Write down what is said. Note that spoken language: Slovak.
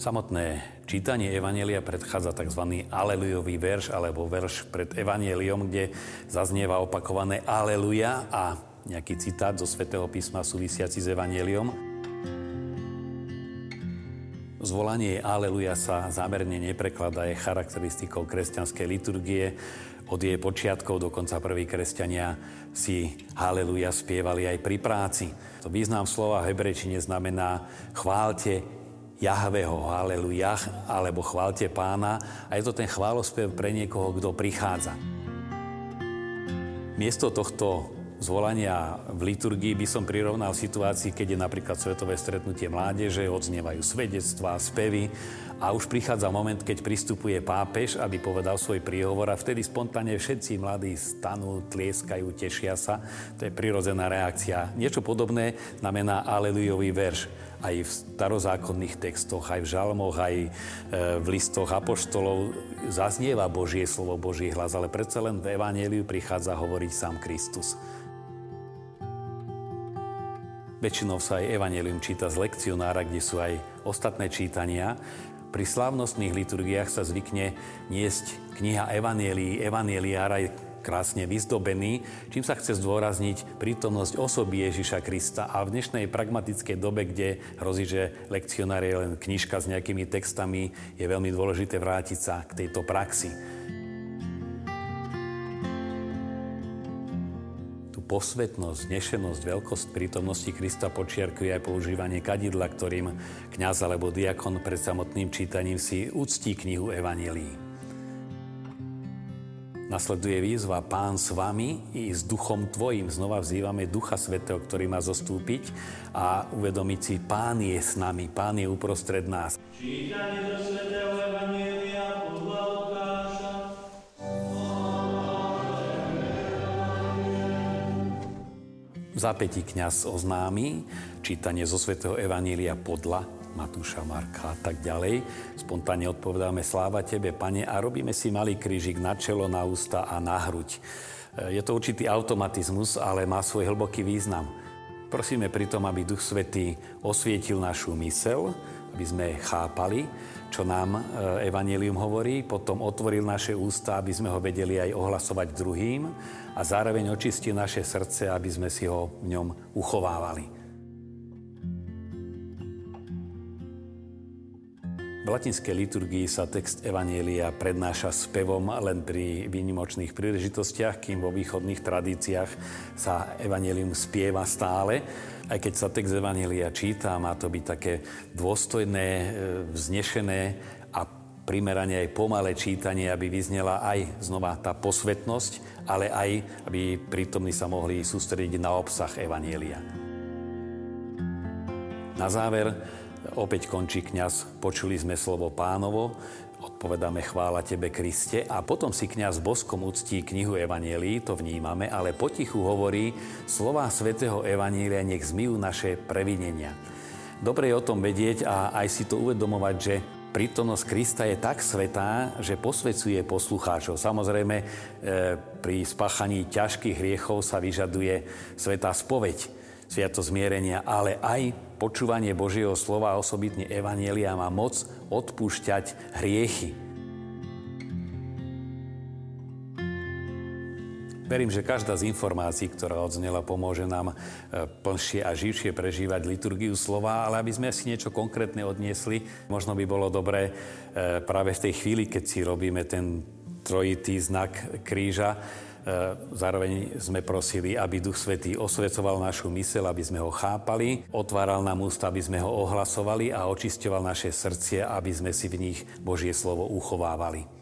Samotné čítanie evanjelia predchádza tzv. Alelujový verš alebo verš pred evanjeliom, kde zaznieva opakované Aleluja a nejaký citát zo Svätého písma súvisiaci s evanjeliom. Zvolanie Aleluja sa zámerne neprekladá, je charakteristikou kresťanskej liturgie. Od jej počiatkov dokonca prví kresťania si Haleluja spievali aj pri práci. To význam slova v hebrejčine znamená chváľte Jahveho, halelujah, alebo chváľte Pána. A je to ten chválospev pre niekoho, kto prichádza. Miesto tohto zvolania v liturgii by som prirovnal situácii, keď je napríklad svetové stretnutie mládeže, odznievajú svedectvá, spevy a už prichádza moment, keď pristupuje pápež, aby povedal svoj príhovor a vtedy spontánne všetci mladí stanú, tlieskajú, tešia sa. To je prirodzená reakcia. Niečo podobné znamená alelujový verš. Aj v starozákonných textoch, aj v žalmoch, aj v listoch apoštolov zaznieva Božie slovo, Boží hlas, ale predsa len v evanjeliu prichádza hovoriť sám Kristus. Väčšinou sa aj evanjelium číta z lekcionára, kde sú aj ostatné čítania. Pri slávnostných liturgiách sa zvykne niesť kniha evanjelií, evanjeliár aj krásne vyzdobený, čím sa chce zdôrazniť prítomnosť osoby Ježiša Krista. A v dnešnej pragmatickej dobe, kde hrozí, že lekcionár je len knižka s nejakými textami, je veľmi dôležité vrátiť sa k tejto praxi. Tú posvetnosť, znešenosť, veľkosť prítomnosti Krista podčiarkuje aj používanie kadidla, ktorým kňaz alebo diakon pred samotným čítaním si uctí knihu evanjelií. Nasleduje výzva Pán s vami i s duchom tvojim. Znova vzývame Ducha Svätého, ktorý má zostúpiť a uvedomiť si, Pán je s nami, Pán je uprostred nás. Čítanie zo Svätého evanjelia podľa Lukáša. V zápätí kňaz oznámi čítanie zo Svätého evanjelia podľa Matúša, Marka a tak ďalej. Spontánne odpovedáme sláva tebe, Pane, a robíme si malý krížik na čelo, na ústa a na hruď. Je to určitý automatizmus, ale má svoj hlboký význam. Prosíme pritom, aby Duch Svätý osvietil našu myseľ, aby sme chápali, čo nám evanjelium hovorí, potom otvoril naše ústa, aby sme ho vedeli aj ohlasovať druhým a zároveň očistil naše srdce, aby sme si ho v ňom uchovávali. V latinskej liturgii sa text evanjelia prednáša spevom len pri výnimočných príležitostiach, kým vo východných tradíciách sa evanjelium spieva stále. Aj keď sa text evanjelia číta, má to byť také dôstojné, vznešené a primerane aj pomalé čítanie, aby vyznela aj znova tá posvetnosť, ale aj, aby prítomní sa mohli sústrediť na obsah evanjelia. Na záver opäť končí kňaz, počuli sme slovo Pánovo, odpovedáme chvála tebe, Kriste, a potom si kňaz boskom uctí knihu evanjelií, to vnímame, ale potichu hovorí slová svätého evanjelia nech zmyjú naše previnenia. Dobre je o tom vedieť a aj si to uvedomovať, že prítomnosť Krista je tak svätá, že posvecuje poslucháčov. Samozrejme, pri spáchaní ťažkých hriechov sa vyžaduje svätá spoveď, sviato zmierenia, ale aj počúvanie Božieho slova a osobitne evanjelia má moc odpúšťať hriechy. Verím, že každá z informácií, ktorá odznela, pomôže nám plnšie a živšie prežívať liturgiu slova, ale aby sme si niečo konkrétne odniesli, možno by bolo dobré práve v tej chvíli, keď si robíme ten trojitý znak kríža, zároveň sme prosili, aby Duch Svätý osvecoval našu myseľ, aby sme ho chápali, otváral nám ústa, aby sme ho ohlasovali a očisťoval naše srdcia, aby sme si v nich Božie slovo uchovávali.